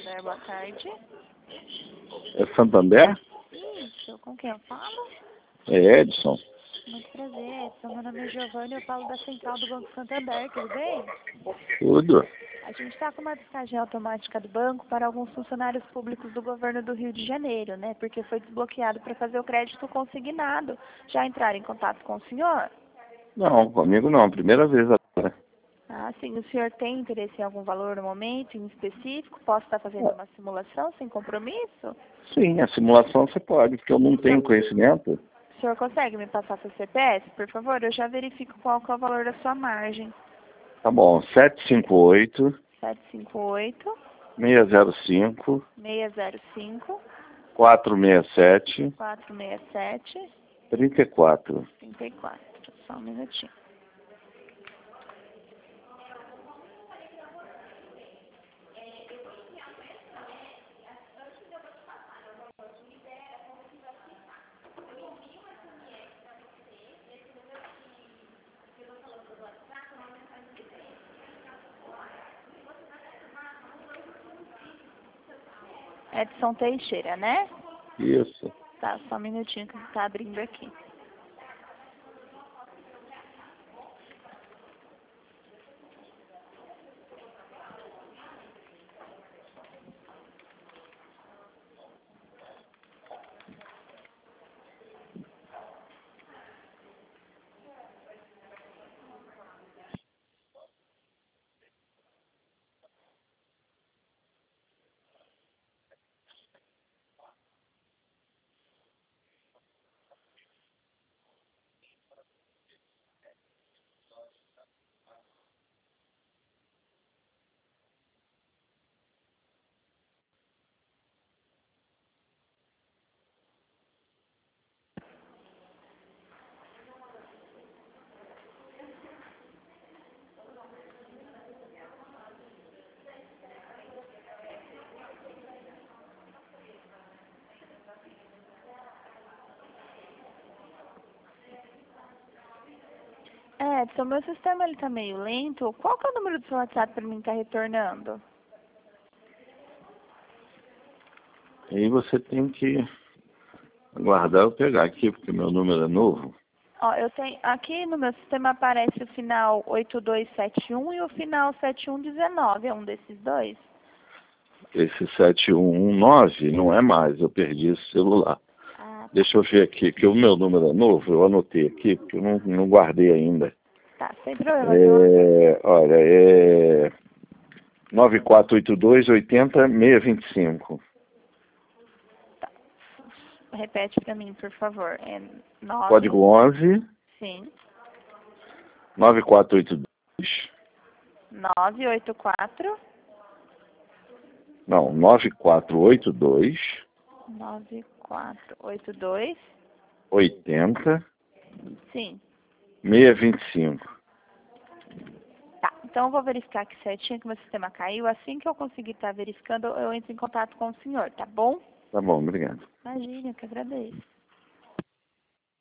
Santander, boa tarde. É Santander? Isso, com quem eu falo? É Edson. Muito prazer, Edson. Meu nome é Giovanni, eu falo da Central do Banco Santander, tudo bem? Tudo. A gente está com uma descagem automática do banco para alguns funcionários públicos do governo do Rio de Janeiro, né? Porque foi desbloqueado para fazer o crédito consignado. Já entraram em contato com o senhor? Não, comigo não. Primeira vez agora. Ah, sim. O senhor tem interesse em algum valor no momento, em específico? Posso estar fazendo uma simulação sem compromisso? Sim, a simulação você pode, porque eu não tenho conhecimento. O senhor consegue me passar seu CPF, por favor? Eu já verifico qual que é o valor da sua margem. Tá bom, 758 758 605 605 467 467 34. 34. Só um minutinho. Edson Teixeira, né? Isso. Tá, só um minutinho que está abrindo aqui. Edson, meu sistema ele tá meio lento. Qual que é o número do seu WhatsApp para mim estar retornando? Aí você tem que aguardar eu pegar aqui, porque meu número é novo. Ó, eu tenho aqui no meu sistema aparece o final 8271 e o final 7119. É um desses dois? Esse 7119 não é mais, eu perdi esse celular. Ah, Deixa eu ver aqui, que o meu número é novo, eu anotei aqui, porque eu não guardei ainda. tá, sem problema. Então, Olha, é 9482 80 625. tá. Repete para mim, por favor. É 9. Código 11 Sim. 9482. 984 Não, 9482 9482. 80 Sim. 625. Tá, então eu vou verificar aqui certinho que meu sistema caiu. Assim que eu conseguir estar verificando, eu entro em contato com o senhor, tá bom? Tá bom, obrigado. Imagina, eu que agradeço.